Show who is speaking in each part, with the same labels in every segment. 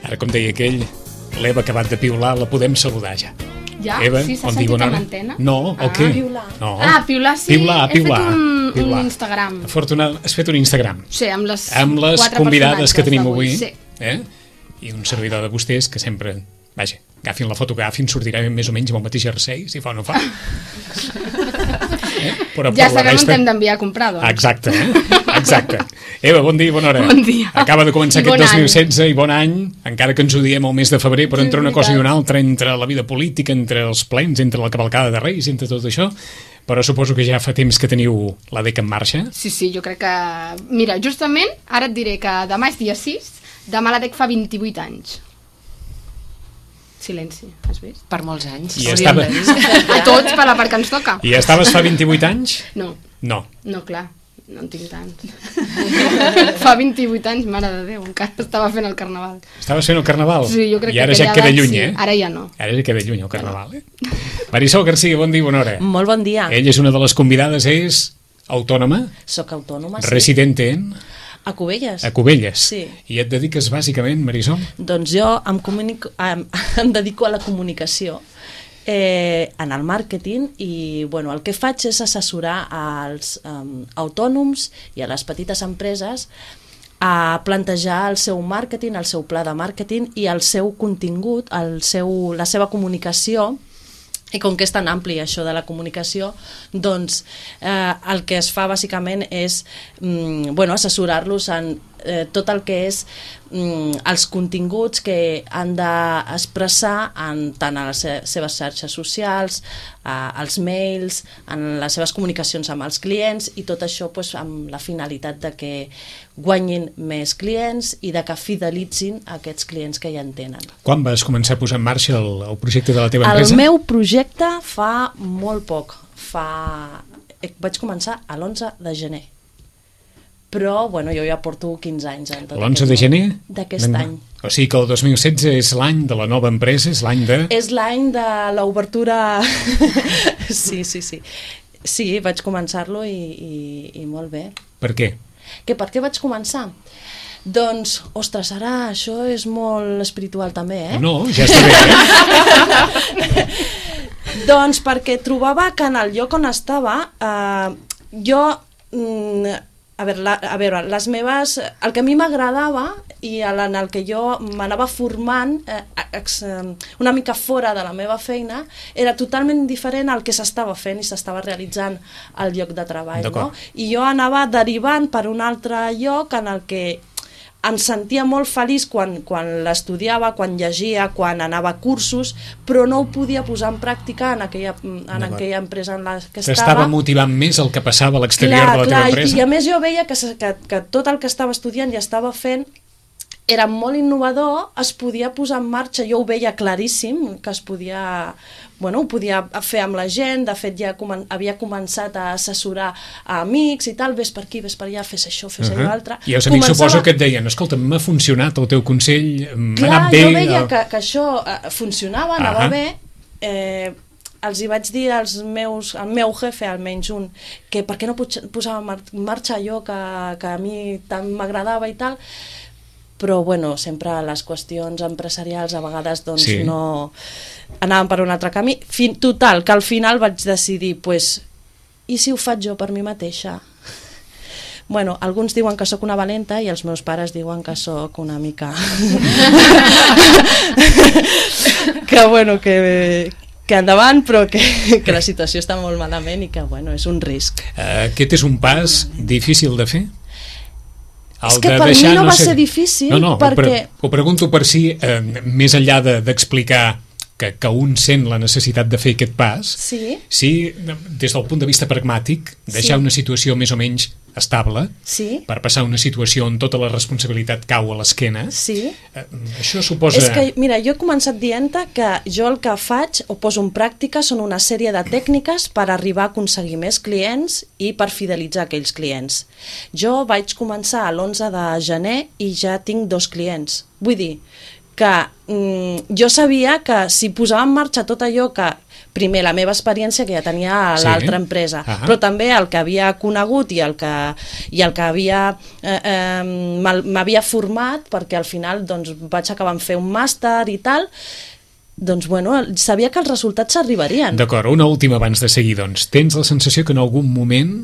Speaker 1: Ara, com deia aquell, l'Eva acabat de piular, la podem saludar ja.
Speaker 2: Ja?
Speaker 1: Eva,
Speaker 2: Sí, s'ha
Speaker 1: bon dia,
Speaker 2: sentit
Speaker 1: bona
Speaker 2: a
Speaker 1: hora.
Speaker 2: l'antena?
Speaker 1: No, o què?
Speaker 3: Piular.
Speaker 1: No.
Speaker 2: Piular sí,
Speaker 1: Piular.
Speaker 2: he fet un Instagram.
Speaker 1: Afortunada, has fet un Instagram.
Speaker 2: Sí, amb les quatre
Speaker 1: convidades que tenim avui.
Speaker 2: Sí.
Speaker 1: I un servidor de vostès que sempre, vaja, agafin la foto que agafin, sortirà més o menys amb el mateix jersei, si fa o no fa. Però
Speaker 2: Ja sabem on hem d'enviar a comprar, doncs.
Speaker 1: Exacte, exacte. Eva, bon dia i bona hora.
Speaker 2: Bon dia.
Speaker 1: Acaba de començar
Speaker 2: I
Speaker 1: aquest
Speaker 2: bon any.
Speaker 1: 2016 i bon any, encara que ens ho diem el mes de febrer, però entre una cosa i una altra, entre la vida política, entre els plens, entre la cavalcada de Reis, entre tot això, però suposo que ja fa temps que teniu la DEC en marxa.
Speaker 2: Sí, jo crec que... Mira, justament, ara et diré que demà és dia 6, demà la DEC fa 28 anys. Silenci, has vist?
Speaker 3: Per molts anys.
Speaker 1: I estava...
Speaker 2: A tots, per la part que ens toca.
Speaker 1: I estaves fa 28 anys?
Speaker 2: No,
Speaker 1: No.
Speaker 2: clar, no en tinc tants. Fa 28 anys, mare de Déu, encara estava fent el carnaval.
Speaker 1: Estaves fent el carnaval?
Speaker 2: Sí, jo crec
Speaker 1: I ara
Speaker 2: que
Speaker 1: ja queda lluny,
Speaker 2: sí.
Speaker 1: eh?
Speaker 2: Ara ja no.
Speaker 1: Ara ja queda lluny el carnaval, Marisol García, bon dia i bona hora.
Speaker 3: Molt bon dia.
Speaker 1: Ella és una de les convidades, és autònoma,
Speaker 3: Soc autònoma, sí.
Speaker 1: residente en...
Speaker 3: A Cubelles.
Speaker 1: A Cubelles.
Speaker 3: Sí.
Speaker 1: I et dediques bàsicament, Marisol?
Speaker 3: Doncs jo em dedico a la comunicació, en el màrqueting, i bueno, el que faig és assessorar als autònoms i a les petites empreses a plantejar el seu màrqueting, el seu pla de màrqueting i el seu contingut, la seva comunicació. I com que és tan ampli això de la comunicació, doncs el que es fa bàsicament és assessorar-los en tot el que és els continguts que han d'expressar tant a les seves xarxes socials, als mails, en les seves comunicacions amb els clients, i tot això amb la finalitat de que guanyin més clients i de que fidelitzin aquests clients que ja en tenen.
Speaker 1: Quan vas començar a posar en marxa el projecte de la teva empresa?
Speaker 3: El meu projecte fa molt poc. Vaig començar l'11 de gener. Però, jo ja porto 15 anys.
Speaker 1: L'11 de gener?
Speaker 3: D'aquest any.
Speaker 1: O sigui que el 2016 és l'any de la nova empresa, és l'any de...
Speaker 3: És l'any de l'obertura... Sí. Sí, vaig començar-lo i molt bé.
Speaker 1: Per què?
Speaker 3: Per què vaig començar? Doncs, ostres, ara això és molt espiritual també, eh?
Speaker 1: No, ja està bé,
Speaker 3: Doncs perquè trobava que en el lloc on estava jo... A veure, les meves... El que a mi m'agradava i en el que jo m'anava formant una mica fora de la meva feina era totalment diferent al que s'estava fent i s'estava realitzant al lloc de treball, no? I jo anava derivant per un altre lloc en el que em sentia molt feliç quan l'estudiava, quan llegia, quan anava a cursos, però no ho podia posar en pràctica en aquella empresa en la que estava.
Speaker 1: T'estava motivant més el que passava a l'exterior de la teva empresa?
Speaker 3: I a més jo veia que tot el que estava estudiant i estava fent era molt innovador, es podia posar en marxa, jo ho veia claríssim, que es podia... ho podia fer amb la gent, de fet ja havia començat a assessorar a amics i tal, vés per aquí, vés per allà, fes això, fes allò altre.
Speaker 1: I els amics suposo que et deien, escolta, m'ha funcionat el teu consell, m'ha anat bé...
Speaker 3: Clar, jo veia que això funcionava, anava bé, els hi vaig dir al meu jefe, almenys un, que per què no posava en marxa allò que a mi tant m'agradava i tal, però sempre les qüestions empresarials a vegades no anaven per un altre camí. Total, que al final vaig decidir, i si ho faig jo per mi mateixa? Alguns diuen que sóc una valenta i els meus pares diuen que sóc una mica... que endavant, però que la situació està molt malament i que és un risc.
Speaker 1: Aquest és un pas difícil de fer?
Speaker 3: És que per mi no va ser difícil, perquè...
Speaker 1: Ho pregunto per si, més enllà d'explicar que un sent la necessitat de fer aquest pas, si des del punt de vista pragmàtic, deixar una situació més o menys estable, per passar a una situació on tota la responsabilitat cau a l'esquena, això suposa...
Speaker 3: És que, mira, jo he començat dient-te que jo el que faig o poso en pràctica són una sèrie de tècniques per arribar a aconseguir més clients i per fidelitzar aquells clients. Jo vaig començar l'11 de gener i ja tinc 2 clients. Vull dir, que jo sabia que si posava en marxa tot allò que, primer, la meva experiència que ja tenia a l'altra empresa, però també el que havia conegut i el que havia m'havia format, perquè al final doncs, vaig acabar en fer un màster i tal, doncs bueno, sabia que els resultats s'arribarien.
Speaker 1: D'acord, una última abans de seguir, doncs. Tens la sensació que en algun moment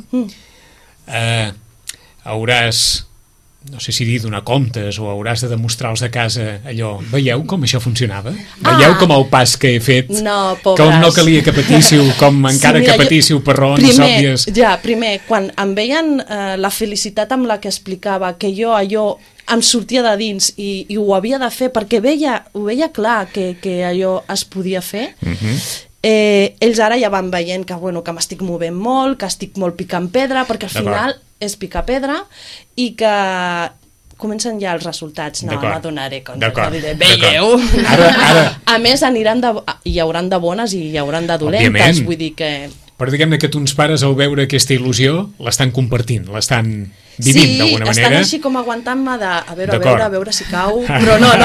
Speaker 1: hauràs, no sé si dir donar comptes o hauràs de demostrar als de casa allò, veieu com això funcionava? Veieu com el pas que he fet?
Speaker 3: No, pobres.
Speaker 1: Com no calia que patíssiu, com encara que patíssiu per raons òbvies?
Speaker 3: Primer, quan em veien la felicitat amb la que explicava que jo allò em sortia de dins i ho havia de fer perquè ho veia clar que allò es podia fer, ells ara ja van veient que m'estic movent molt, que estic molt picant pedra, perquè al final és picar pedra i que comencen ja els resultats. No m'adonaré compte, no diré, veieu? A més, hi hauran de bones i hi hauran de dolentes, vull dir que...
Speaker 1: Però diguem-ne que tons pares al veure aquesta il·lusió l'estan compartint, l'estan vivint d'alguna manera.
Speaker 3: Sí, estan així com aguantant-me de a veure si cau, però no.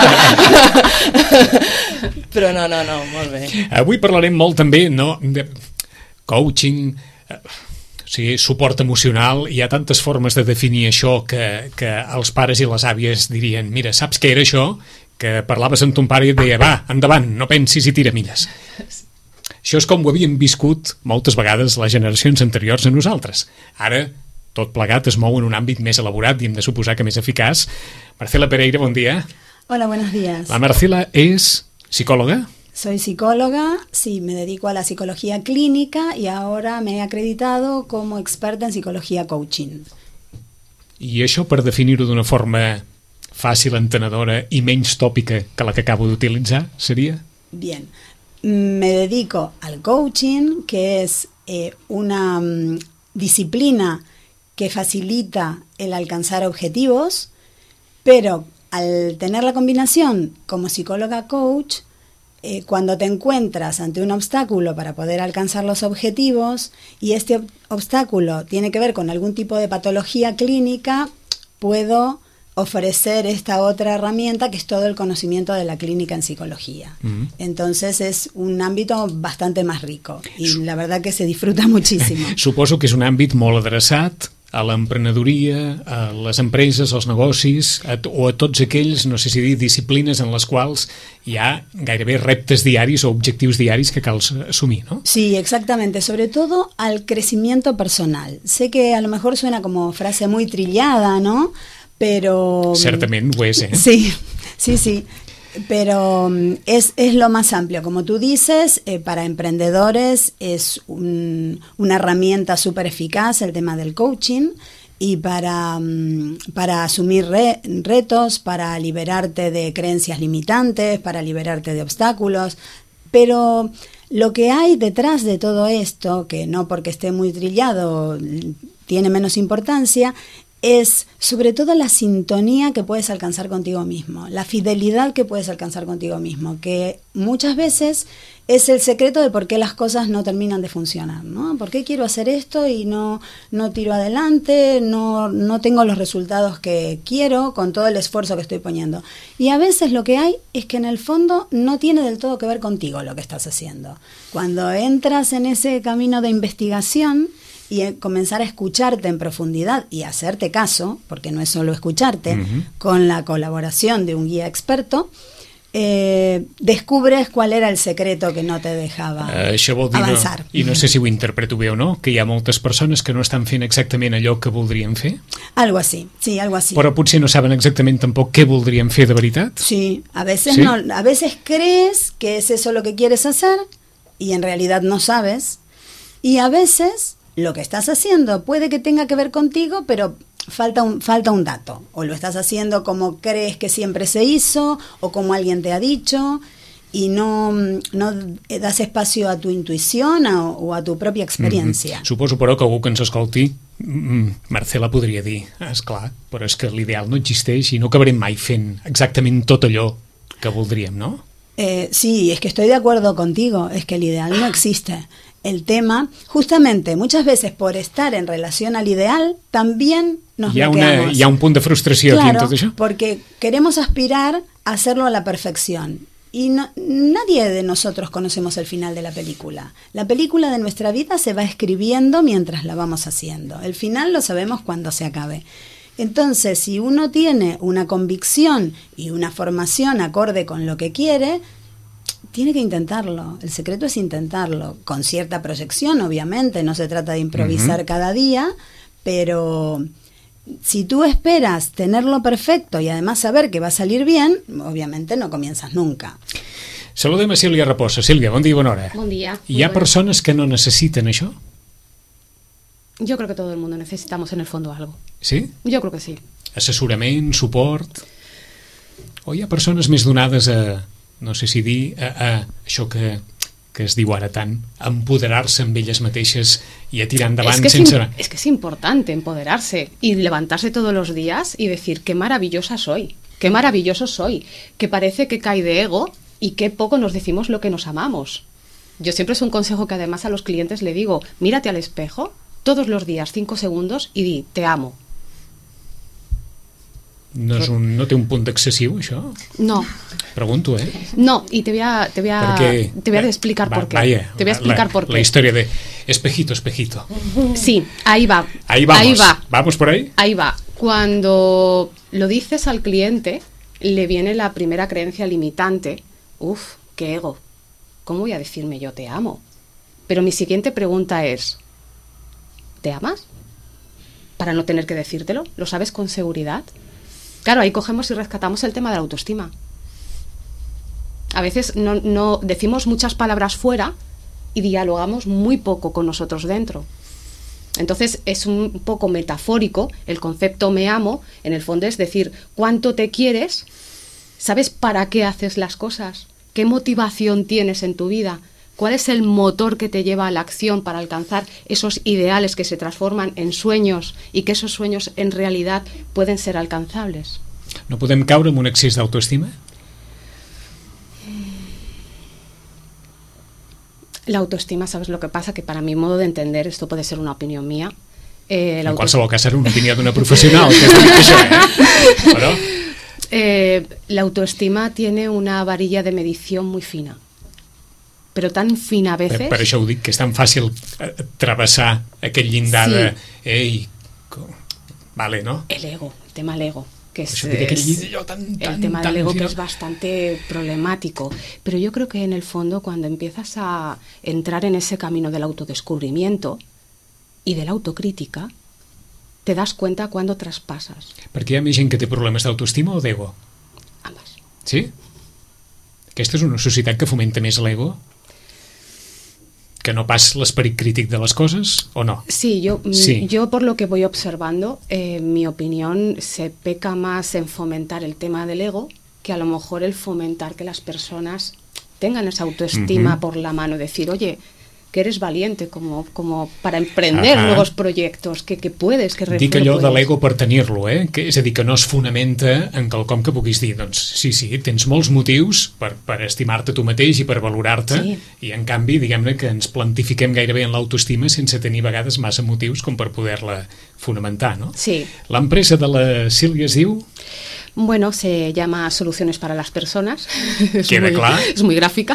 Speaker 3: Però no, molt bé.
Speaker 1: Avui parlarem molt també de coaching, o sigui, suport emocional. Hi ha tantes formes de definir això que els pares i les àvies dirien, mira, saps què era això? Que parlaves amb ton pare i et deia, va, endavant, no pensis i tira milles. Això és com ho havíem viscut moltes vegades les generacions anteriors a nosaltres. Ara, tot plegat es mou en un àmbit més elaborat i hem de suposar que més eficaç. Marcela Pereira, bon dia.
Speaker 4: Hola, buenos días.
Speaker 1: La Marcela es psicóloga.
Speaker 4: Soy psicóloga, sí, me dedico a la psicología clínica y ahora me he acreditado como experta en psicología coaching.
Speaker 1: I això, per definir-ho d'una forma fàcil, entenedora i menys tòpica que la que acabo d'utilitzar, seria?
Speaker 4: Bien. Me dedico al coaching, que es una disciplina que facilita el alcanzar objetivos, pero al tener la combinación como psicóloga coach, cuando te encuentras ante un obstáculo para poder alcanzar los objetivos y este obstáculo tiene que ver con algún tipo de patología clínica, puedo ofrecer esta otra herramienta que es todo el conocimiento de la clínica en psicología. Entonces es un ámbito bastante más rico y la verdad que se disfruta muchísimo.
Speaker 1: Suposo que és un àmbit molt adreçat a l'emprenedoria, a les empreses, als negocis, o a tots aquells, no sé si dir, disciplines en les quals hi ha gairebé reptes diaris o objectius diaris que cal assumir, ¿no?
Speaker 4: Sí, exactamente, sobre todo al crecimiento personal. Sé que a lo mejor suena como frase muy trillada, ¿no? Pero...
Speaker 1: Certament ho és,
Speaker 4: Sí. Pero es lo más amplio. Como tú dices, para emprendedores es una herramienta súper eficaz el tema del coaching y para asumir retos, para liberarte de creencias limitantes, para liberarte de obstáculos. Pero lo que hay detrás de todo esto, que no porque esté muy trillado tiene menos importancia, es sobre todo la sintonía que puedes alcanzar contigo mismo, la fidelidad que puedes alcanzar contigo mismo, que muchas veces es el secreto de por qué las cosas no terminan de funcionar, ¿no? ¿Por qué quiero hacer esto y no tiro adelante, no tengo los resultados que quiero con todo el esfuerzo que estoy poniendo? Y a veces lo que hay es que en el fondo no tiene del todo que ver contigo lo que estás haciendo. Cuando entras en ese camino de investigación y comenzar a escucharte en profundidad y hacerte caso, porque no es solo escucharte, con la colaboración de un guía experto, descubres cuál era el secreto que no te dejava avançar.
Speaker 1: I no sé si ho interpreto bé o no, que hi ha moltes persones que no estan fent exactament allò que voldrien fer.
Speaker 4: Algo así, sí, algo así.
Speaker 1: Però potser no saben exactament tampoc què voldrien fer de veritat.
Speaker 4: Sí, a veces ¿sí? No, a veces crees que es eso lo que quieres hacer y en realidad no sabes, y a veces lo que estás haciendo puede que tenga que ver contigo, pero falta un dato. O lo estás haciendo como crees que siempre se hizo, o como alguien te ha dicho, y no das espacio a tu intuición o a tu propia experiència.
Speaker 1: Suposo, però, que algú que ens escolti, Marcela podria dir, esclar, però és que l'ideal no existeix i no acabarem mai fent exactament tot allò que voldríem, no?
Speaker 4: Sí, es que estoy de acuerdo contigo, es que el ideal no existe. el tema, justamente muchas veces por estar en relación al ideal, también nos bloqueamos.
Speaker 1: Hi ha un punt de frustració aquí en tot això?
Speaker 4: Porque queremos aspirar a hacerlo a la perfección. Y nadie de nosotros conocemos el final de la película. La película de nuestra vida se va escribiendo mientras la vamos haciendo. El final lo sabemos cuando se acabe. Entonces, si uno tiene una convicción y una formación acorde con lo que quiere, tiene que intentarlo. El secreto es intentarlo, con cierta proyección, obviamente. No se trata de improvisar cada día, pero si tú esperas tenerlo perfecto y además saber que va a salir bien, obviamente no comienzas nunca.
Speaker 1: Saludem a Sílvia Raposa. Sílvia, bon dia i bona hora.
Speaker 2: Bon dia.
Speaker 1: Hi ha persones que no necessiten això?
Speaker 2: Yo creo que todo el mundo necesitamos en el fondo algo.
Speaker 1: Sí?
Speaker 2: Yo creo que sí.
Speaker 1: Assessorament, suport? O hi ha persones més donades a, no sé si dir, a això que es diu ara tant, empoderar-se amb elles mateixes y a tirar endavant sense...
Speaker 2: Es que es importante empoderarse y levantarse todos los días y decir qué maravillosa soy, qué maravilloso soy, que parece que cae de ego y qué poco nos decimos lo que nos amamos. Yo siempre es un consejo que además a los clientes le digo, mírate al espejo todos los días 5 segundos y di, te amo.
Speaker 1: No té un punt excesiu, això?
Speaker 2: No.
Speaker 1: Pregunto,
Speaker 2: No, y te voy a explicar por qué.
Speaker 1: Vaya,
Speaker 2: te voy a explicar por qué.
Speaker 1: La historia de espejito, espejito.
Speaker 2: Sí, ahí va.
Speaker 1: Ahí vamos.
Speaker 2: Ahí va.
Speaker 1: ¿Vamos por ahí?
Speaker 2: Ahí va. Cuando lo dices al cliente, le viene la primera creencia limitante. Uf, qué ego. ¿Cómo voy a decirme yo te amo? Pero mi siguiente pregunta es, ¿te amas? Para no tener que decírtelo, ¿lo sabes con seguridad? Claro, ahí cogemos y rescatamos el tema de la autoestima. A veces no decimos muchas palabras fuera y dialogamos muy poco con nosotros dentro. Entonces es un poco metafórico el concepto me amo, en el fondo es decir, cuánto te quieres, sabes para qué haces las cosas, qué motivación tienes en tu vida, cuál es el motor que te lleva a la acción para alcanzar esos ideales que se transforman en sueños y que esos sueños en realidad pueden ser alcanzables.
Speaker 1: No podem caure en un excés d'autoestima?
Speaker 2: La autoestima, ¿sabes lo que pasa? Que para mi modo de entender, esto puede ser una opinión mía.
Speaker 1: En qualsevol cas serà una opinió d'una professional, que has dit això, Però...
Speaker 2: la autoestima tiene una varilla de medición muy fina. Però tan fina a veces...
Speaker 1: Per això ho dic, que és tan fàcil travessar aquell llindar de... Ei, vale, ¿no?
Speaker 2: El tema del ego, que es
Speaker 1: el
Speaker 2: tema del ego que es bastante problemático. Pero yo creo que en el fondo cuando empiezas a entrar en ese camino del autodescubrimiento y de la autocrítica, te das cuenta cuando traspasas.
Speaker 1: Perquè hi ha més gent que té problemes d'autoestima o d'ego?
Speaker 2: Ambas.
Speaker 1: Sí? Aquesta és una societat que fomenta més l'ego que no pas l'esperit crític de les coses, o no?
Speaker 2: Sí, yo por lo que voy observando, mi opinión, se peca más en fomentar el tema del ego que a lo mejor el fomentar que las personas tengan esa autoestima por la mano, decir, oye, que eres valiente como para emprender nuevos proyectos, que puedes, que
Speaker 1: Dic allò de l'ego per tenir-lo, que és a dir, que no es fonamenta en quelcom que puguis dir, doncs sí, tens molts motius per estimar-te tu mateix i per valorar-te, i en canvi, diguem-ne que ens plantifiquem gairebé en l'autoestima sense tenir a vegades massa motius com per poder-la fonamentar, no?
Speaker 2: Sí.
Speaker 1: L'empresa de la Sílvia es diu...
Speaker 2: Bueno, se llama Soluciones para las Personas.
Speaker 1: Queda clar.
Speaker 2: Es muy gráfica.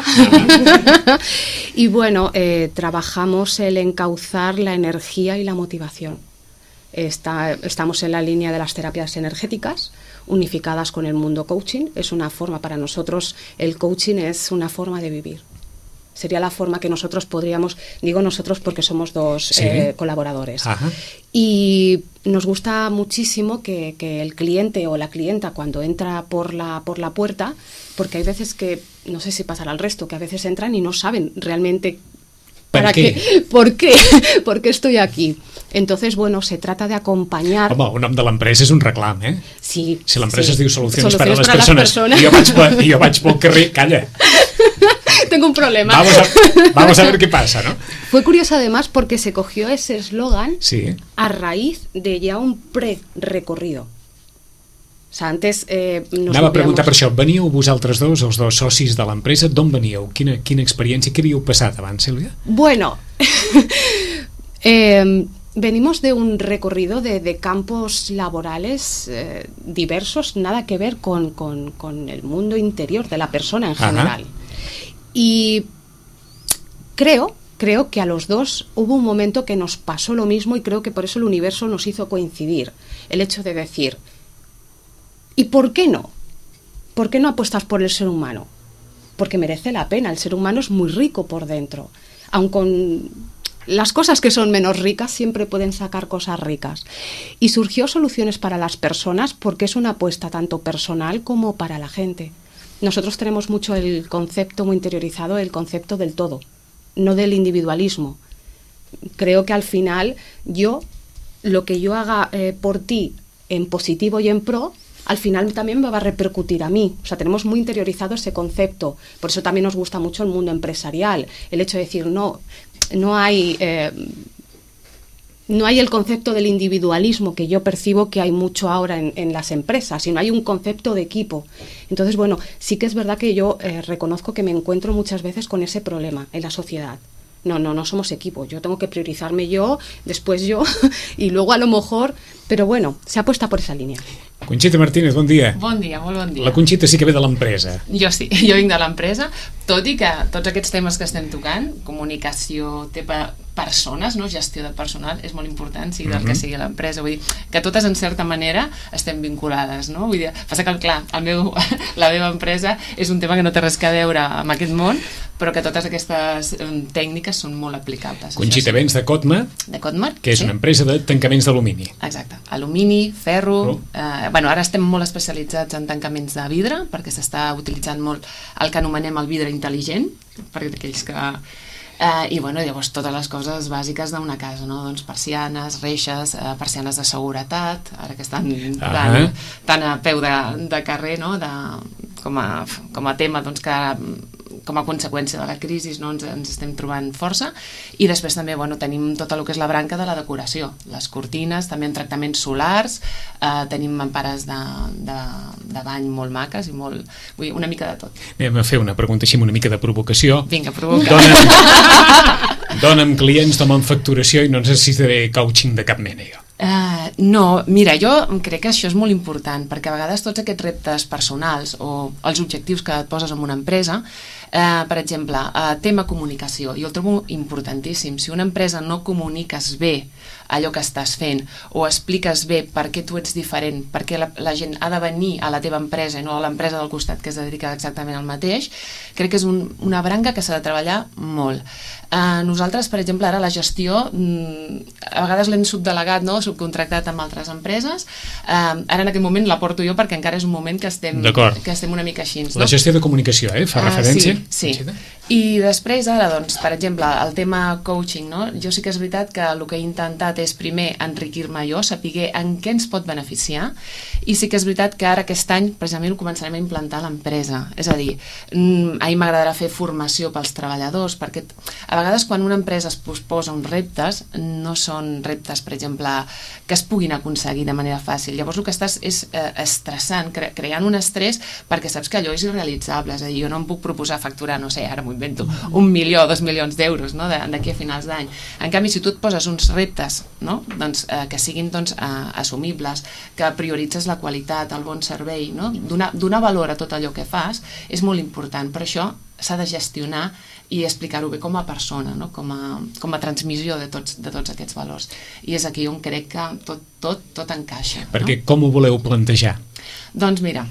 Speaker 2: Y bueno, trabajamos el encauzar la energía y la motivación. Estamos en la línea de las terapias energéticas, unificadas con el mundo coaching. Es una forma, para nosotros, el coaching es una forma de vivir. Sería la forma que nosotros podríamos, digo nosotros porque somos dos colaboradores. Ajá. Y nos gusta muchísimo que el cliente o la clienta cuando entra por la puerta, porque hay veces que, no sé si pasará al resto, que a veces entran y no saben realmente ¿por qué estoy aquí. Entonces, bueno, se trata de acompanyar...
Speaker 1: Home, el nom de l'empresa és un reclam,
Speaker 2: Sí.
Speaker 1: Si l'empresa es diu Soluciones para las Personas i jo vaig pel carrer, calla.
Speaker 2: Tengo un problema.
Speaker 1: Vamos a ver qué pasa, ¿no?
Speaker 2: Fue curioso además porque se cogió ese eslogan
Speaker 1: a
Speaker 2: raíz de ya un pre-recorrido. Antes
Speaker 1: Anava a preguntar per això, veníeu vosaltres dos, els dos socis de l'empresa, d'on veníeu? Quina experiència, què havíeu passat abans, Sílvia?
Speaker 2: Bueno, venimos de un recorrido de campos laborales diversos, nada que ver con el mundo interior de la persona en general. Y creo que a los dos hubo un momento que nos pasó lo mismo y creo que por eso el universo nos hizo coincidir. El hecho de decir, ¿y por qué no? ¿Por qué no apuestas por el ser humano? Porque merece la pena, el ser humano es muy rico por dentro. Aun con las cosas que son menos ricas siempre pueden sacar cosas ricas. Y surgió Soluciones para las Personas porque es una apuesta tanto personal como para la gente. Nosotros tenemos mucho el concepto muy interiorizado, el concepto del todo, no del individualismo. Creo que al final lo que yo haga por ti en positivo y en pro, al final también me va a repercutir a mí. O sea, tenemos muy interiorizado ese concepto. Por eso también nos gusta mucho el mundo empresarial. El hecho de decir, no hay el concepto del individualismo que yo percibo que hay mucho ahora en las empresas, sino hay un concepto de equipo. Entonces, bueno, sí que es verdad que yo reconozco que me encuentro muchas veces con ese problema en la sociedad. No somos equipo, yo tengo que priorizarme yo, después yo, y luego a lo mejor, pero bueno, se apuesta por esa línea.
Speaker 1: Conxita Martínez, bon dia.
Speaker 5: Bon dia, molt bon dia.
Speaker 1: La Conxita sí que ve de l'empresa.
Speaker 5: Jo sí, jo vinc de l'empresa, tot i que tots aquests temes que estem tocant, comunicació, persones, no? Gestió de personal, és molt important, sigui del que sigui l'empresa. Vull dir, que totes, en certa manera, estem vinculades, no? Vull dir, passa que, clar, la meva empresa és un tema que no té res a veure amb aquest món, però que totes aquestes tècniques són molt aplicables.
Speaker 1: Conxita, vens de Cotma, que és una empresa de tancaments d'alumini.
Speaker 5: Exacte, alumini, ferro. Ara estem molt especialitzats en tancaments de vidre, perquè s'està utilitzant molt el que anomenem el vidre intel·ligent, perquè aquells que... I llavors totes les coses bàsiques d'una casa, no? Doncs persianes, reixes, persianes de seguretat, ara que estan tan a peu de carrer, no? Com a tema, doncs, que com a conseqüència de la crisi, no? ens estem trobant força. I després també tenim tot el que és la branca de la decoració, les cortines, també en tractaments solars, tenim mampares de bany molt maques i molt... Vull dir, una mica de tot.
Speaker 1: Anem a fer una pregunta així, una mica de provocació.
Speaker 5: Vinga, provoca.
Speaker 1: Dóna'm clients, dóna'm facturació i no necessitaré coaching de cap mena, jo.
Speaker 5: No, mira, jo crec que això és molt important, perquè a vegades tots aquests reptes personals o els objectius que et poses en una empresa, per exemple, tema comunicació, jo el trobo importantíssim. Si una empresa no comuniques bé allò que estàs fent o expliques bé per què tu ets diferent, perquè la gent ha de venir a la teva empresa i no a l'empresa del costat que es dedica exactament al mateix, crec que és una branca que s'ha de treballar molt. Nosaltres, per exemple, ara la gestió a vegades l'hem subdelegat, no? Subcontractat amb altres empreses. Ara en aquest moment la porto jo perquè encara és un moment que estem una mica així, no?
Speaker 1: La gestió de comunicació, fa referència?
Speaker 5: Sí. I després ara, doncs, per exemple, el tema coaching, no? Jo sí que és veritat que el que he intentat és primer enriquir-me jo, saber en què ens pot beneficiar, i sí que és veritat que ara aquest any precisament ho començarem a implantar a l'empresa. És a dir, a mi m'agradarà fer formació pels treballadors, perquè a vegades quan una empresa es posa uns reptes, no són reptes, per exemple, que es puguin aconseguir de manera fàcil. Llavors el que estàs és estressant, creant un estrès perquè saps que allò és irrealitzable. És a dir, jo no em puc proposar facturar, no sé, ara m'ho invento, 1 milió, 2 milions d'euros, no? D'aquí a finals d'any. En canvi, si tu et poses uns reptes, no? Doncs, que siguin assumibles, que prioritzes la qualitat, el bon servei, no? Donar valor a tot allò que fas és molt important. Per això s'ha de gestionar i explicar-ho bé com a persona, no? Com a transmissió de tots aquests valors. I és aquí on crec que tot encaixa.
Speaker 1: Perquè com ho voleu plantejar?
Speaker 5: Doncs mira,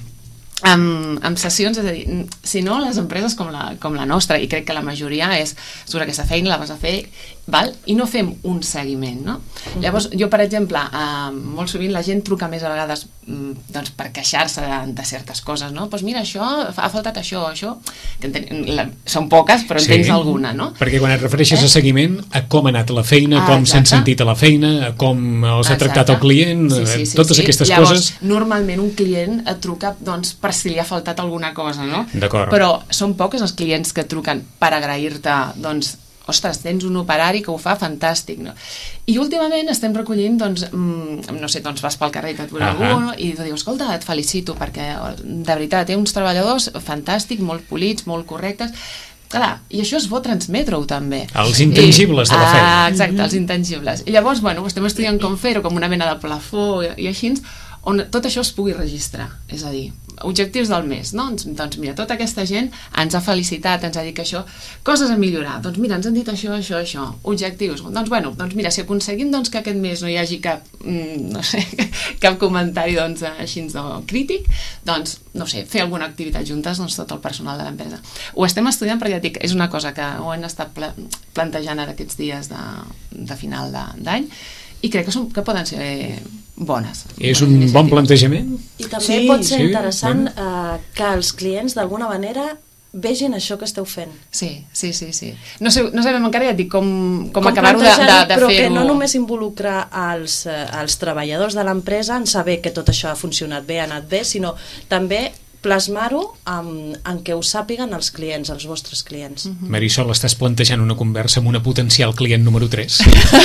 Speaker 5: amb sessions, és a dir, si no, les empreses com la nostra, i crec que la majoria és, sobre aquesta feina la vas a fer, val? I no fem un seguiment, no? Llavors, jo, per exemple, molt sovint la gent truca més a vegades doncs, per queixar-se de certes coses, no? Doncs mira, això, ha faltat això, que són poques, però en tens alguna, no?
Speaker 1: Perquè quan et refereixes a seguiment, a com ha anat la feina, com s'han sentit a la feina, a com els ha tractat el client, totes aquestes coses...
Speaker 5: Llavors, normalment un client et truca, doncs, per si li ha faltat alguna cosa, no?
Speaker 1: D'acord.
Speaker 5: Però són poques els clients que truquen per agrair-te, doncs, ostres, tens un operari que ho fa fantàstic, no? I últimament estem recollint, doncs, no sé, doncs vas pel carrer i et veurà algú, no? I tu dius, escolta, et felicito, perquè de veritat, té uns treballadors fantàstics, molt polits, molt correctes. Clar, i això és bo transmetre-ho també.
Speaker 1: Els intangibles de la feina.
Speaker 5: Exacte, els intangibles. I llavors, bueno, estem estudiant com fer-ho, com una mena de plafó i així, on tot això es pugui registrar. És a dir, objectius del mes, no? Doncs mira, tota aquesta gent ens ha felicitat, ens ha dit que això, coses a millorar, doncs mira, ens han dit això, objectius, doncs bueno, doncs mira, si aconseguim doncs, que aquest mes no hi hagi cap, no sé, cap comentari doncs, així crític, doncs, no sé, fer alguna activitat juntes, doncs tot el personal de l'empresa. Ho estem estudiant perquè ja dic, és una cosa que ho hem estat plantejant ara aquests dies de final d'any, i crec que poden ser bones.
Speaker 1: És un bon plantejament?
Speaker 3: I també pot ser interessant que els clients d'alguna manera vegin això que esteu fent.
Speaker 5: Sí. No sabem encara, ja et dic, com acabar-ho de fer-ho.
Speaker 3: Però que no només involucra els treballadors de l'empresa en saber que tot això ha funcionat bé, ha anat bé, sinó també plasmar-ho en què ho sàpiguen els clients, els vostres clients.
Speaker 1: Marisol, estàs plantejant una conversa amb una potencial client número 3?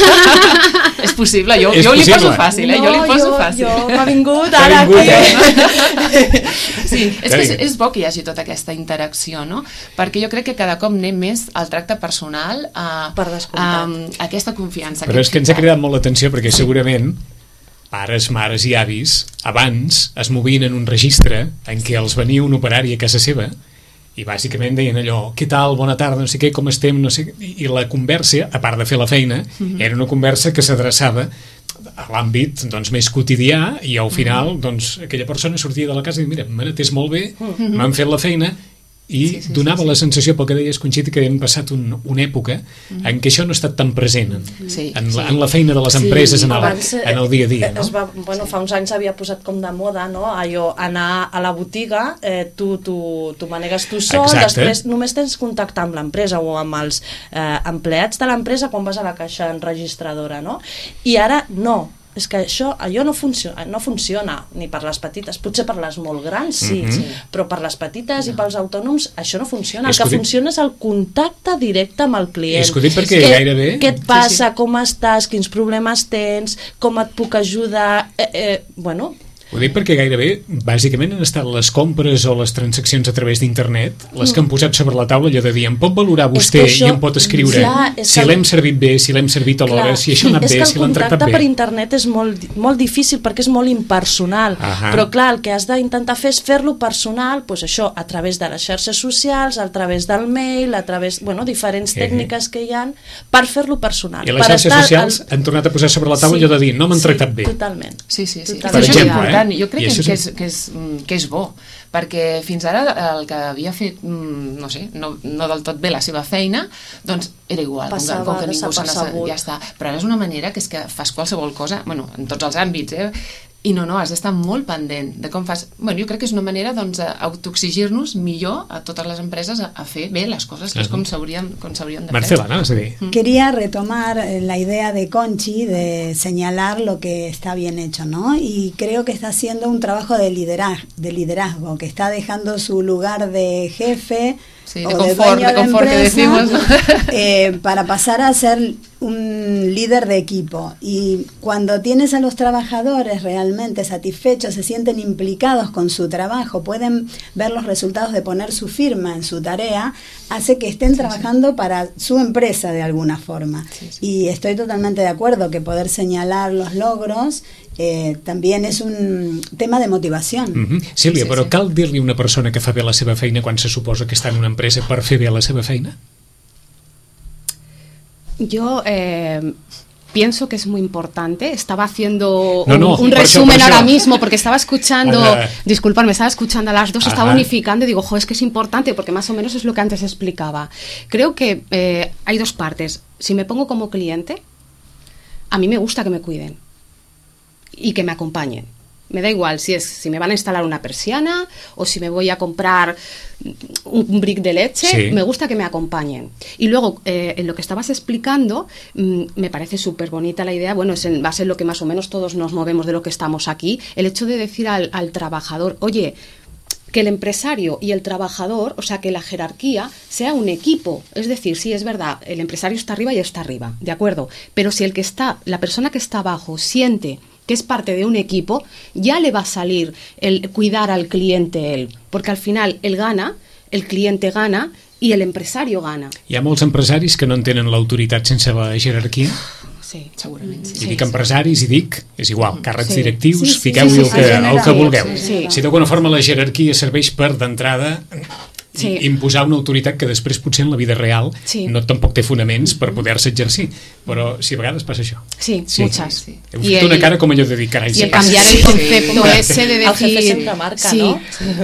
Speaker 5: És possible, jo li poso fàcil, jo li poso fàcil.
Speaker 3: Jo m'ha vingut ara aquí.
Speaker 5: Sí, és que és bo que hi hagi tota aquesta interacció, no? Perquè jo crec que cada cop anem més al tracte personal,
Speaker 3: per descomptat,
Speaker 5: aquesta confiança.
Speaker 1: Però és que ens ha cridat molt l'atenció perquè segurament pares, mares i avis abans es movien en un registre en què els venia un operari a casa seva i bàsicament deien allò, què tal, bona tarda, no sé què, com estem, no sé què, i la conversa, a part de fer la feina, era una conversa que s'adreçava a l'àmbit doncs, més quotidià i al final doncs, aquella persona sortia de la casa i mira, m'han atès molt bé, m'han fet la feina i donava la sensació, pel que deies, Conxita, que hem passat una època en què això no ha estat tan present en la feina de les empreses en el dia a dia, no?
Speaker 3: Fa uns anys s'havia posat com de moda, no? Allò, anar a la botiga, tu manegues tu sol, després només tens contacte amb l'empresa o amb els empleats de l'empresa quan vas a la caixa enregistradora, no? I ara no. És que allò no funciona ni per les petites, potser per les molt grans sí, però per les petites i pels autònoms això no funciona, el que funciona és el contacte directe amb el client.
Speaker 1: És que ho dic perquè gairebé...
Speaker 3: Què et passa, com estàs, quins problemes tens, com et puc ajudar, bueno...
Speaker 1: Ho dic perquè gairebé, bàsicament, han estat les compres o les transaccions a través d'internet les que han posat sobre la taula allò de dir, em pot valorar vostè i em pot escriure si l'hem servit bé, si l'hem servit a l'hora, si això ha anat bé, si l'han tractat bé. És que el
Speaker 3: contacte per internet és molt difícil perquè és molt impersonal, però clar, el que has d'intentar fer és fer-lo personal, doncs això, a través de les xarxes socials, a través del mail, a través, diferents tècniques que hi ha per fer-lo personal.
Speaker 1: I les xarxes socials han tornat a posar sobre la taula allò de dir, no m'han tractat bé.
Speaker 3: Totalment.
Speaker 5: Sí.
Speaker 1: Per exemple,
Speaker 5: jo crec que és bo, perquè fins ara el que havia fet, no sé, no del tot bé la seva feina, doncs era igual, com que ningú se n'ha... Ja està. Però ara és una manera que és que fas qualsevol cosa, en tots els àmbits, i no, has d'estar molt pendent de com fas... Jo crec que és una manera d'autoexigir-nos millor a totes les empreses a fer bé les coses que és com s'haurien de fer.
Speaker 1: Marcela, ¿no?
Speaker 4: Quería retomar la idea de Conchi de señalar lo que está bien hecho, ¿no? Y creo que está haciendo un trabajo de liderazgo, que está dejando su lugar de jefe
Speaker 5: de confort que decimos, ¿no?
Speaker 4: Para pasar a ser un líder de equipo. Y cuando tienes a los trabajadores realmente satisfechos, se sienten implicados con su trabajo, pueden ver los resultados de poner su firma en su tarea, hace que estén trabajando para su empresa de alguna forma. Y estoy totalmente de acuerdo que poder señalar los logros també és un tema de motivació.
Speaker 1: Sílvia, però cal dir-li a una persona que fa bé la seva feina quan se suposa que està en una empresa per fer bé la seva feina?
Speaker 2: Yo pienso que es muy importante. Estaba haciendo un resumen ahora mismo porque estaba escuchando, disculpadme, estaba escuchando a las dos, estaba unificando y digo, es que es importante porque más o menos es lo que antes explicaba. Creo que hay dos partes. Si me pongo como cliente, a mí me gusta que me cuiden y que me acompañen. Me da igual si me van a instalar una persiana o si me voy a comprar un brick de leche, me gusta que me acompañen. Y luego, en lo que estabas explicando, me parece súper bonita la idea, va a ser lo que más o menos todos nos movemos de lo que estamos aquí, el hecho de decir al trabajador, oye, que el empresario y el trabajador, o sea, que la jerarquía sea un equipo. Es decir, sí, es verdad, el empresario está arriba y está arriba, ¿de acuerdo? Pero si la persona que está abajo siente que es parte de un equipo, ya le va a salir el cuidar al cliente él, porque al final él gana, el cliente gana i l'empresari gana.
Speaker 1: Hi ha molts empresaris que no entenen l'autoritat sense la jerarquia.
Speaker 2: Sí,
Speaker 5: segurament. Sí.
Speaker 1: I dic empresaris i dic, és igual, càrrecs directius, fiqueu-hi el que vulgueu. Si d'alguna forma la jerarquia serveix per, d'entrada, imposar una autoritat que després potser en la vida real no tampoc té fonaments per poder-se exercir, però si a vegades passa això.
Speaker 2: Sí, muchas.
Speaker 1: Heu fet una cara com allò de dir, carai,
Speaker 2: i el canviar el concepto ese de decir...
Speaker 3: El jefe sempre marca, no?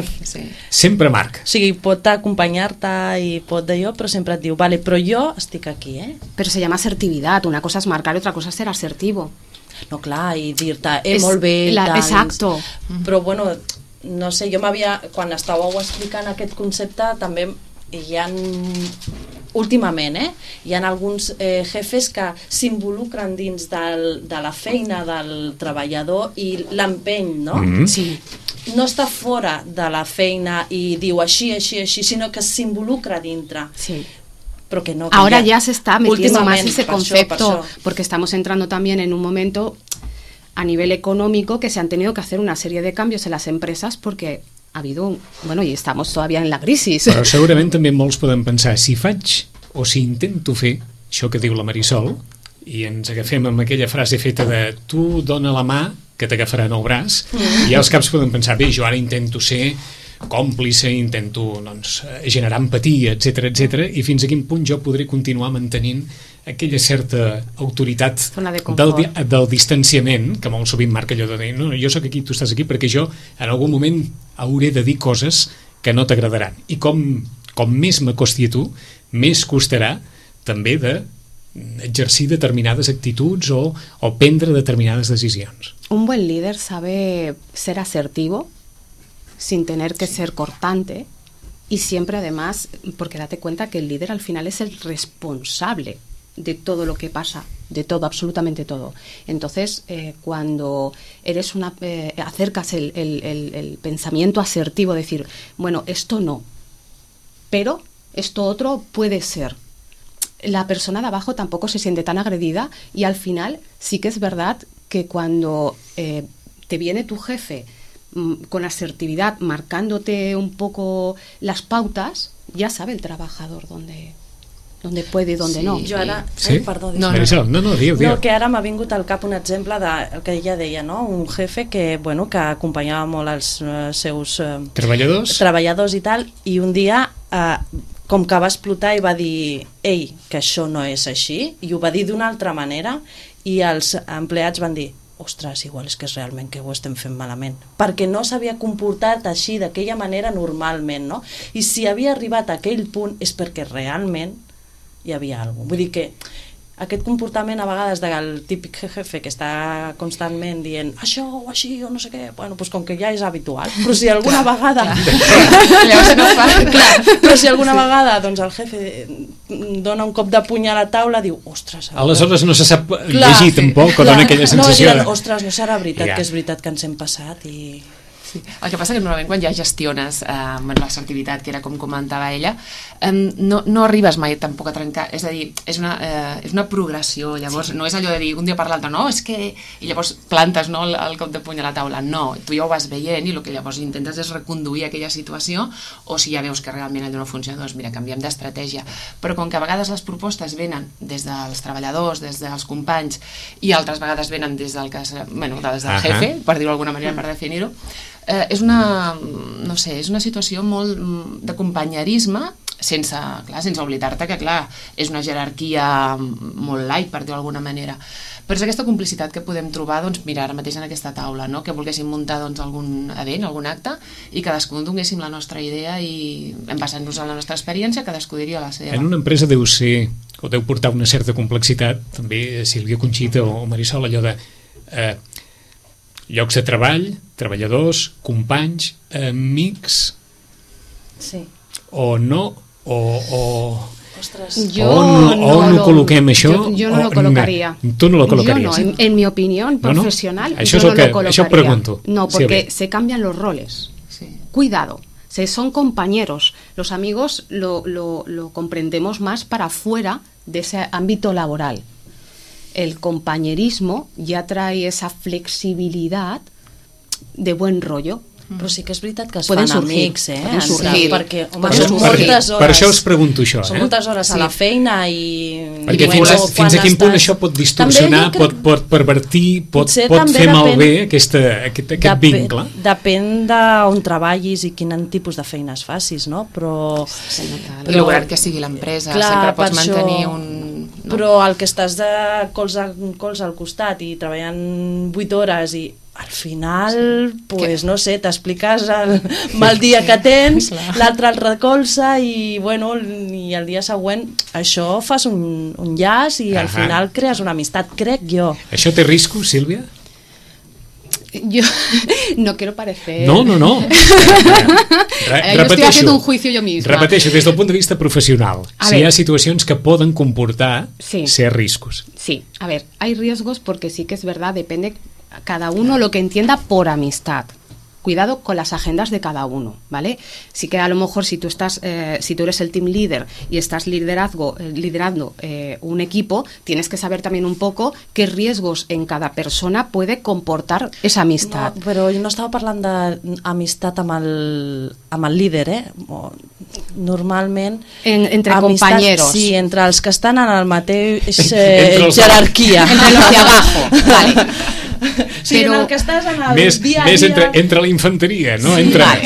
Speaker 1: Sempre marca.
Speaker 3: O sigui, pot acompanyar-te i pot d'allò, però sempre et diu, vale, però jo estic aquí, eh?
Speaker 2: Però se llama asertividad, una cosa es marcar y otra cosa es ser asertivo.
Speaker 3: No, clar, i dir-te, molt bé,
Speaker 2: exacto.
Speaker 3: Però, bueno, no sé, jo quan estàveu explicant aquest concepte, també hi ha, últimament, hi ha alguns jefes que s'involucren dins de la feina del treballador i l'empeny, no?
Speaker 2: Sí.
Speaker 3: No està fora de la feina i diu així, sinó que s'involucra dintre.
Speaker 2: Sí.
Speaker 3: Pero que no,
Speaker 2: ahora ya se está metiendo más ese concepto, porque estamos entrando también en un momento a nivel económico que se han tenido que hacer una serie de cambios en las empresas porque ha habido, bueno, y estamos todavía en la crisis.
Speaker 1: Però segurament també molts poden pensar, si faig o si intento fer això que diu la Marisol, i ens agafem amb aquella frase feta de tu dona la mà que t'agafaran el braç, i els caps poden pensar, bé, jo ara intento ser còmplice, intento generar empatia, etc, i fins a quin punt jo podré continuar mantenint aquella certa autoritat del distanciament, que molt sovint marca allò de dir, no, jo sóc aquí, tu estàs aquí, perquè jo en algun moment hauré de dir coses que no t'agradaran. I com més m'acosti a tu, més costarà també d'exercir determinades actituds o prendre determinades decisions.
Speaker 2: Un buen líder sabe ser asertivo sin tener que ser cortante y siempre además, porque date cuenta que el líder al final es el responsable de todo lo que pasa, de todo, absolutamente todo. Entonces, cuando eres acercas el pensamiento asertivo, decir, bueno, esto no, pero esto otro puede ser. La persona de abajo tampoco se siente tan agredida y al final sí que es verdad que cuando te viene tu jefe con asertividad, marcándote un poco las pautas, ya sabe el trabajador dónde puede i dónde no.
Speaker 3: Jo ara...
Speaker 1: Sí?
Speaker 3: Perdó,
Speaker 1: diu.
Speaker 3: No, que ara m'ha vingut al cap un exemple del que ella deia, no? Un jefe que acompanyava molt els seus treballadors i tal, i un dia com que va explotar i va dir ei, que això no és així, i ho va dir d'una altra manera, i els empleats van dir ostres, igual és que és realment que ho estem fent malament, perquè no s'havia comportat així, d'aquella manera normalment, no? I si havia arribat a aquell punt és perquè realment hi havia alguna cosa. Vull dir que aquest comportament a vegades del típic jefe que està constantment dient això o així o no sé què, bueno, doncs com que ja és habitual, però si alguna vegada però si alguna vegada doncs el jefe dona un cop de puny a la taula, diu, ostres,
Speaker 1: aleshores no se sap llegir tampoc, o dona aquella sensació
Speaker 3: no, ostres, no serà veritat que és veritat que ens hem passat i...
Speaker 5: El que passa que normalment quan ja gestiones l'assertivitat, que era com comentava ella, no arribes mai tampoc a trencar, és a dir, és una progressió, llavors no és allò de dir un dia per l'altre, no, és que... i llavors plantes el cop de puny a la taula, no, tu ja ho vas veient i el que llavors intentes és reconduir aquella situació, o si ja veus que realment allò no funciona, doncs mira, canviem d'estratègia, però com que a vegades les propostes venen des dels treballadors, des dels companys, i altres vegades venen des del jefe, per dir-ho d'alguna manera, per definir-ho, és una situació molt de companyerisme sense oblidar-te que clar, és una jerarquia molt light, per dir-ho d'alguna manera, però és aquesta complicitat que podem trobar, doncs mira, ara mateix en aquesta taula, no? Que volguéssim muntar doncs, algun event, algun acte, i cadascú donéssim la nostra idea i en basant-nos en la nostra experiència, cadascú diria la seva.
Speaker 1: En una empresa deu ser, o deu portar una certa complexitat, també Sílvia, Conxita o Marisol, allò de llocs de treball, treballadors, companys, amics,
Speaker 3: sí.
Speaker 1: O no,
Speaker 3: Ostres.
Speaker 1: on col·loquem això?
Speaker 2: Jo no lo colocaría.
Speaker 1: Tu no lo colocarías.
Speaker 2: Yo no, en mi opinión profesional,
Speaker 1: Això
Speaker 2: yo no lo colocaría.
Speaker 1: Això pregunto.
Speaker 2: No, porque se cambian los roles.
Speaker 5: Sí.
Speaker 2: Cuidado. son compañeros. Los amigos lo comprendemos más para fuera de ese ámbito laboral. El compañerismo ya trae esa flexibilidad de buen rollo.
Speaker 3: Però sí que és veritat que es
Speaker 2: Poden
Speaker 3: fan
Speaker 2: sorgir,
Speaker 3: amics,
Speaker 2: poden sorgir.
Speaker 3: Perquè, home,
Speaker 2: Poden
Speaker 3: són
Speaker 2: sorgir.
Speaker 3: moltes hores.
Speaker 1: Per això us pregunto això.
Speaker 3: Són moltes hores a la feina i...
Speaker 1: Perquè fins a quin punt això pot distorsionar, pot pervertir, pot fer malbé aquest vincle?
Speaker 3: Depèn d'on treballis i quin tipus de feines facis, no? Però...
Speaker 5: I l'horari que sigui l'empresa, sempre pots mantenir un...
Speaker 3: Però el que estàs de colze al costat i treballant 8 hores i al final, pues, no sé, t'expliques el mal dia que tens, l'altre el recolza i, bueno, i el dia següent això fas un llaç i al final crees una amistat, crec jo.
Speaker 1: Això té riscos, Sílvia?
Speaker 2: Yo no quiero parecer...
Speaker 1: No.
Speaker 2: Yo estoy haciendo un juicio yo misma.
Speaker 1: Repeteixo, des del punt de vista professional, si hi ha situacions que poden comportar ser riscos.
Speaker 2: Sí, a ver, hay riesgos porque sí que es verdad, depende cada uno lo que entienda por amistad. Cuidado con las agendas de cada uno, ¿vale? Sí que a lo mejor si tú eres el team leader y estás liderando un equipo, tienes que saber también un poco qué riesgos en cada persona puede comportar esa amistad.
Speaker 3: No, però jo no estava parlant d'amistat amb el líder, Normalment...
Speaker 2: Entre
Speaker 3: amistat,
Speaker 2: compañeros.
Speaker 3: Sí, entre els que estan en el mateix jerarquia.
Speaker 2: Entre los de abajo, vale.
Speaker 3: Sí, però en el que estàs en el dia a dia...
Speaker 1: Més entre la infanteria, no?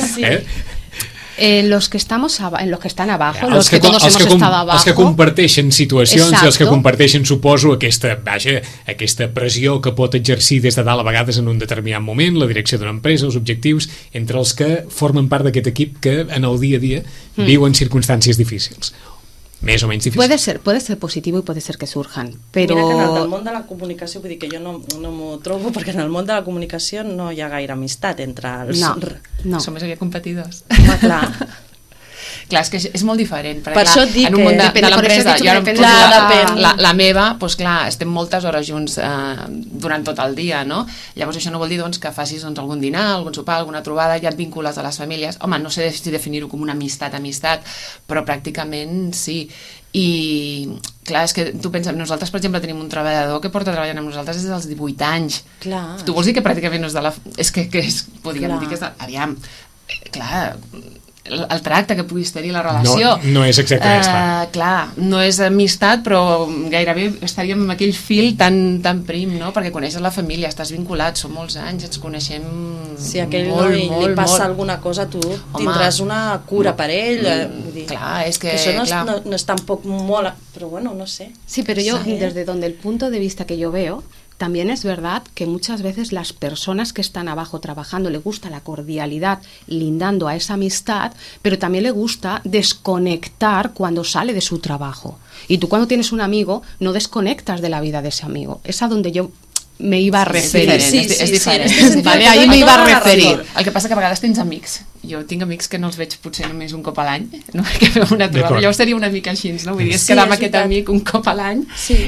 Speaker 2: Los que están abajo, los que todos hemos estado abajo...
Speaker 1: Els que comparteixen situacions i els que comparteixen, suposo, aquesta pressió que pot exercir des de dalt a vegades en un determinat moment, la direcció d'una empresa, els objectius, entre els que formen part d'aquest equip que en el dia a dia viuen circumstàncies difícils. Més o menys difícil.
Speaker 2: Puede ser positivo y puede ser que surjan, però...
Speaker 3: Mira que en el món de la comunicació, vull dir que jo no m'ho trobo, perquè en el món de la comunicació no hi ha gaire amistat entre els...
Speaker 2: No.
Speaker 5: Som més aviat competidors.
Speaker 3: Home, clar.
Speaker 5: Clar, és que és molt diferent.
Speaker 3: Per això et dic
Speaker 5: en un món de l'empresa,
Speaker 3: depèn.
Speaker 5: La meva, doncs clar, estem moltes hores junts durant tot el dia, no? Llavors això no vol dir doncs, que facis algun dinar, algun sopar, alguna trobada, ja et vincules a les famílies. Home, no sé si definir-ho com una amistat, però pràcticament sí. I clar, és que tu penses, nosaltres per exemple tenim un treballador que porta treballant amb nosaltres des dels 18 anys.
Speaker 3: Clar.
Speaker 5: Tu vols dir que pràcticament no és de la... podríem dir que és de... Aviam, clar, el tracte que puguis tenir, la relació.
Speaker 1: No és exactament
Speaker 5: clar, no és amistat, però gairebé estaríem amb aquell fil tan prim, no? Perquè coneixes la família, estàs vinculat, són molts anys, ens coneixem
Speaker 3: si aquell li passa alguna cosa, tu tindràs una cura per ell. Vull dir,
Speaker 5: clar, és que
Speaker 3: això no és tampoc molt... Però bueno, no sé.
Speaker 2: Sí, pero yo, desde donde el punto de vista que yo veo, también es verdad que muchas veces las personas que están abajo trabajando le gusta la cordialidad lindando a esa amistad, pero también le gusta desconectar cuando sale de su trabajo. Y tú cuando tienes un amigo no desconectas de la vida de ese amigo. Es a donde yo me iba a referir.
Speaker 5: És diferent.
Speaker 2: Vale, ahí me iba a referir.
Speaker 5: El que passa que a vegades tens amics. Jo tinc amics que no els veig potser només un cop a l'any, no? Que fem una trobada. Jo seria una mica així, no? Vull dir, és quedar amb aquest amic un cop a l'any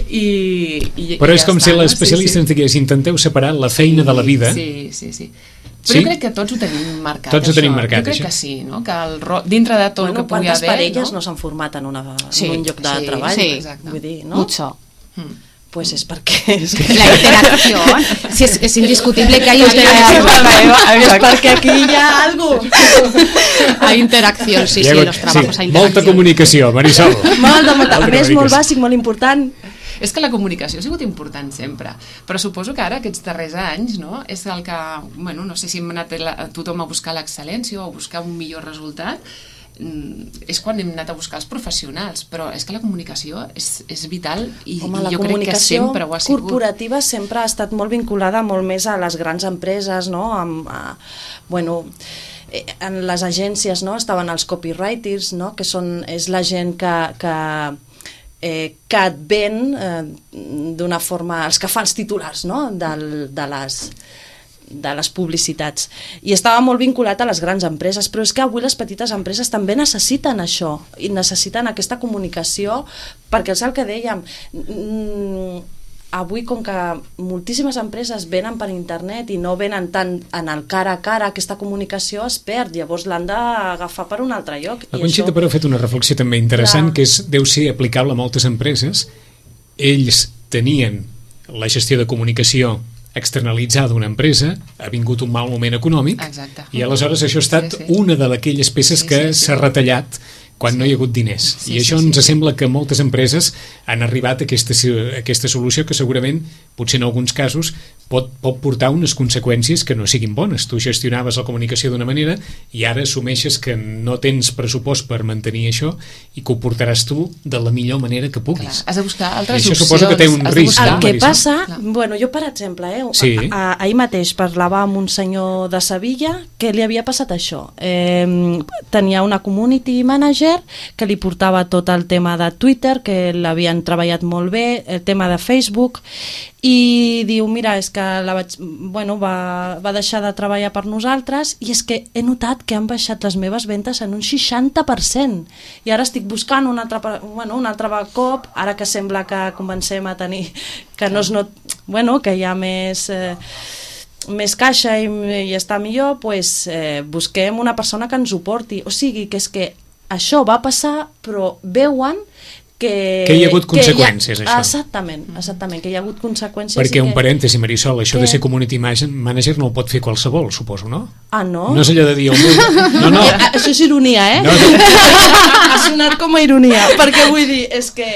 Speaker 5: i
Speaker 1: però és com si l'especialista ens digués intenteu separar la feina de la vida.
Speaker 5: Sí. Però jo crec que tots ho tenim marcat.
Speaker 1: Tots ho tenim marcat,
Speaker 5: jo crec que sí, no? Que dintre de tot el que pugui haver...
Speaker 3: Quantes parelles no s'han format en un lloc de treball?
Speaker 2: Sí,
Speaker 3: vull dir, no?
Speaker 2: Mucho.
Speaker 3: Pues es porque...
Speaker 2: La interacción. Sí, es indiscutible que hay interacción.
Speaker 3: Es porque aquí hi ha algo.
Speaker 2: Hay interacción, sí, en los trabajos hay interacción.
Speaker 1: Molta comunicació, Marisol.
Speaker 3: A més, molt bàsic, molt important.
Speaker 5: És que la comunicació ha sigut important sempre, però suposo que ara, aquests darrers anys, no, és el que, bueno, no sé si hem anat tothom a buscar l'excel·lència o a buscar un millor resultat, és quan hem anat a buscar els professionals, però és que la comunicació és vital i jo crec que sempre ho ha sigut.
Speaker 3: La comunicació corporativa sempre ha estat molt vinculada molt més a les grans empreses, no? En les agències, no? Estaven els copywriters, no? Que és la gent que et ven d'una forma, els que fan els titulars, no? de les publicitats, i estava molt vinculat a les grans empreses, però és que avui les petites empreses també necessiten això, i necessiten aquesta comunicació, perquè és el que dèiem, avui, com que moltíssimes empreses venen per internet i no venen tant en el cara a cara, aquesta comunicació es perd, llavors l'han d'agafar per un altre lloc.
Speaker 1: La Conxita però ha fet una reflexió també interessant, que deu ser aplicable a moltes empreses. Ells tenien la gestió de comunicació externalitzada d'una empresa, ha vingut un mal moment econòmic.
Speaker 5: Exacte.
Speaker 1: I aleshores això ha estat una d'aquelles peces que s'ha retallat quan no hi ha hagut diners. I això ens sembla que moltes empreses han arribat a aquesta solució que segurament, potser en alguns casos, pot portar unes conseqüències que no siguin bones. Tu gestionaves la comunicació d'una manera i ara assumeixes que no tens pressupost per mantenir això i que ho portaràs tu de la millor manera que puguis.
Speaker 5: Clar, has de buscar altres
Speaker 1: opcions.
Speaker 5: Això
Speaker 1: suposo que té un risc.
Speaker 3: El que passa, bueno, jo per exemple, ahir mateix parlava amb un senyor de Sevilla que li havia passat això. Tenia una community manager que li portava tot el tema de Twitter, que l'havien treballat molt bé, el tema de Facebook, i diu, mira, és que va deixar de treballar per nosaltres i és que he notat que han baixat les meves ventes en un 60% i ara estic buscant un altre cop, ara que sembla que comencem a tenir que no es que hi ha més caixa i està millor, busquem una persona que ens ho porti. O sigui, que és que això va passar, però veuen que
Speaker 1: hi ha hagut conseqüències, això.
Speaker 3: Exactament, que hi ha hagut conseqüències.
Speaker 1: Perquè, un parèntesi, Marisol, això de ser community manager no ho pot fer qualsevol, suposo, no?
Speaker 3: Ah, no?
Speaker 1: No és allò de dir... No.
Speaker 3: Això és ironia, eh?
Speaker 1: No.
Speaker 3: Ha sonat com a ironia, perquè vull dir, és que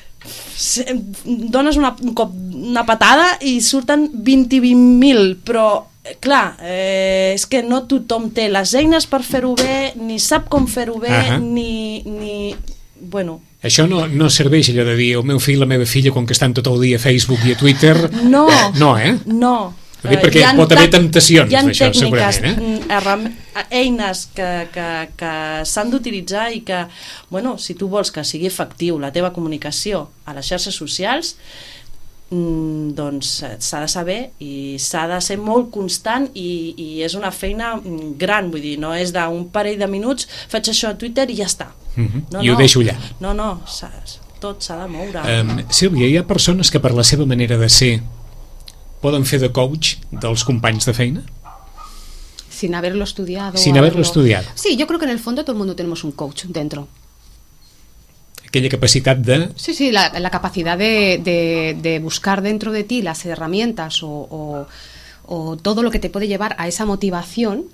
Speaker 3: dones un cop una patada i surten 20.000, però clar, és que no tothom té les eines per fer-ho bé, ni sap com fer-ho bé, ni... Bueno...
Speaker 1: Això no serveix allò de dir el meu fill, la meva filla, com que estan tot el dia a Facebook i a Twitter...
Speaker 3: No,
Speaker 1: No. Perquè pot haver temptacions d'això, segurament.
Speaker 3: Hi ha tècniques, eines que s'han d'utilitzar i que, si tu vols que sigui efectiu la teva comunicació a les xarxes socials, doncs s'ha de saber i s'ha de ser molt constant i és una feina gran, vull dir, no és d'un parell de minuts faig això a Twitter i ja està.
Speaker 1: I ho deixo allà.
Speaker 3: No, tot s'ha de moure.
Speaker 1: Sílvia, hi ha persones que per la seva manera de ser poden fer de coach dels companys de feina?
Speaker 2: Sin haberlo estudiado.
Speaker 1: Sin haberlo estudiado.
Speaker 2: Sí, yo creo que en el fondo todo el mundo tenemos un coach dentro.
Speaker 1: Aquella capacitat de...
Speaker 2: Sí, la capacidad de buscar dentro de ti las herramientas o todo lo que te puede llevar a esa motivación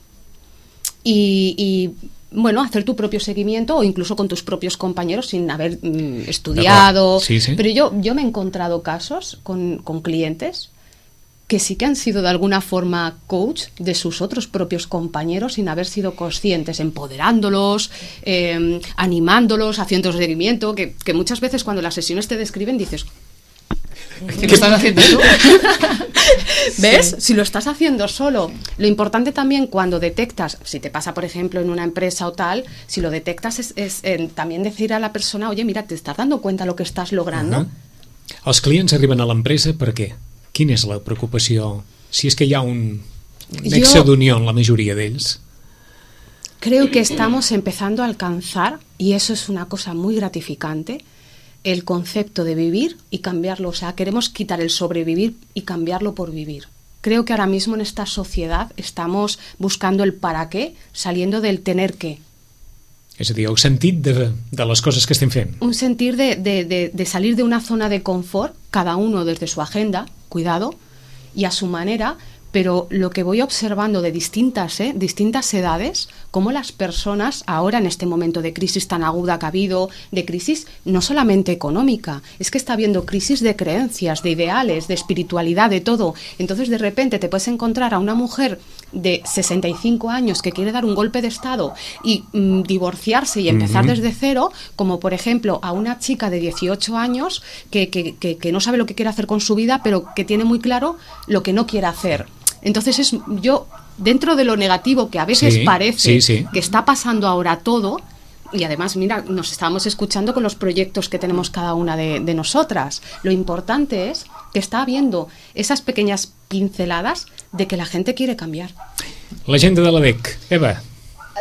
Speaker 2: y hacer tu propio seguimiento o incluso con tus propios compañeros sin haber estudiado.
Speaker 1: Sí.
Speaker 2: Pero yo me he encontrado casos con clientes que sí que han sido de alguna forma coach de sus otros propios compañeros sin haber sido conscientes, empoderándolos, animándolos, haciendo seguimiento, que muchas veces cuando las sesiones te describen dices...
Speaker 5: ¿Qué lo estás haciendo tú?
Speaker 2: ¿Ves?
Speaker 5: Sí.
Speaker 2: Si lo estás haciendo solo. Lo importante también cuando detectas, si te pasa por ejemplo en una empresa o tal, si lo detectas es también decir a la persona, oye, mira, ¿te estás dando cuenta de lo que estás logrando?
Speaker 1: Els clients arriben a l'empresa per què? Quina és la preocupació? Si és que hi ha un nexe d'unió en la majoria d'ells.
Speaker 2: Creo que estamos empezando a alcanzar, y eso es una cosa muy gratificante, el concepto de vivir y cambiarlo. O sea, queremos quitar el sobrevivir y cambiarlo por vivir. Creo que ahora mismo en esta sociedad estamos buscando el para qué, saliendo del tener que.
Speaker 1: És a dir, el sentit de les coses que estem fent.
Speaker 2: Un sentir de salir de una zona de confort, cada uno desde su agenda, cuidado, y a su manera, pero lo que voy observando de distintas edades, cómo las personas ahora en este momento de crisis tan aguda que ha habido, de crisis no solamente económica, es que está habiendo crisis de creencias, de ideales, de espiritualidad, de todo. Entonces de repente te puedes encontrar a una mujer de 65 años que quiere dar un golpe de estado y divorciarse y empezar desde cero, como por ejemplo a una chica de 18 años que no sabe lo que quiere hacer con su vida, pero que tiene muy claro lo que no quiere hacer. Entonces yo, dentro de lo negativo que a veces parece que está pasando ahora todo, y además, mira, nos estábamos escuchando con los proyectos que tenemos cada una de nosotras, lo importante es que está habiendo esas pequeñas pinceladas de que la gente quiere cambiar.
Speaker 1: L'agenda de l'ADEC, Eva.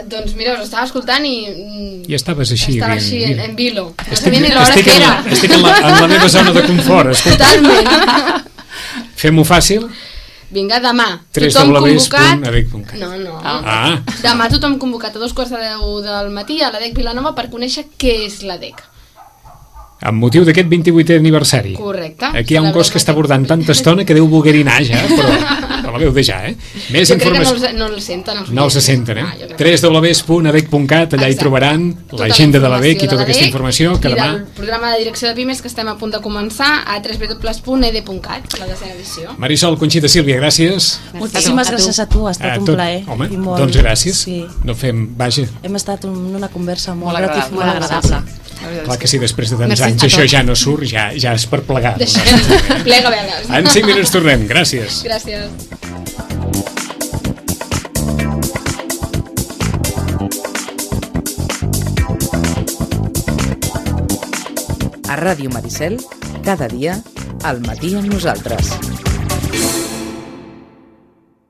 Speaker 6: Doncs mira, us estava escoltant i...
Speaker 1: I estaves així.
Speaker 6: Estava així, en vilo.
Speaker 1: Estic en la meva zona de confort, escolta.
Speaker 6: Totalment.
Speaker 1: Fem-ho fàcil?
Speaker 6: Vinga, demà.
Speaker 1: www.adec.cat.
Speaker 6: No. Demà tothom convocat a 2:45 del matí a l'ADEC Vilanova per conèixer què és l'ADEC.
Speaker 1: Amb motiu d'aquest 28è aniversari.
Speaker 6: Correcte.
Speaker 1: Aquí hi ha un gos que està abordant tanta estona que deu volguer anar ja, però la veu de ja, Més informació.
Speaker 6: Crec que no el senten.
Speaker 1: No els senten, www.adec.cat, allà hi trobaran l'agenda de l'ADEC i tota aquesta informació que demà...
Speaker 6: I del programa de direcció de Pimes que estem a punt de començar a www.ed.cat, la 10ª edició.
Speaker 1: Marisol, Conxita, Sílvia, gràcies.
Speaker 3: Moltíssimes gràcies a tu, ha estat un plaer.
Speaker 1: Home, doncs gràcies. No fem, vaja.
Speaker 3: Hem estat en una conversa molt
Speaker 6: agradable.
Speaker 1: Clar que sí, després de tants anys això ja no surt, ja és per plegar.
Speaker 6: Plega veles.
Speaker 1: En 5 minuts tornem, gràcies.
Speaker 6: Gràcies.
Speaker 7: A Ràdio Maricel, cada dia, al matí amb nosaltres.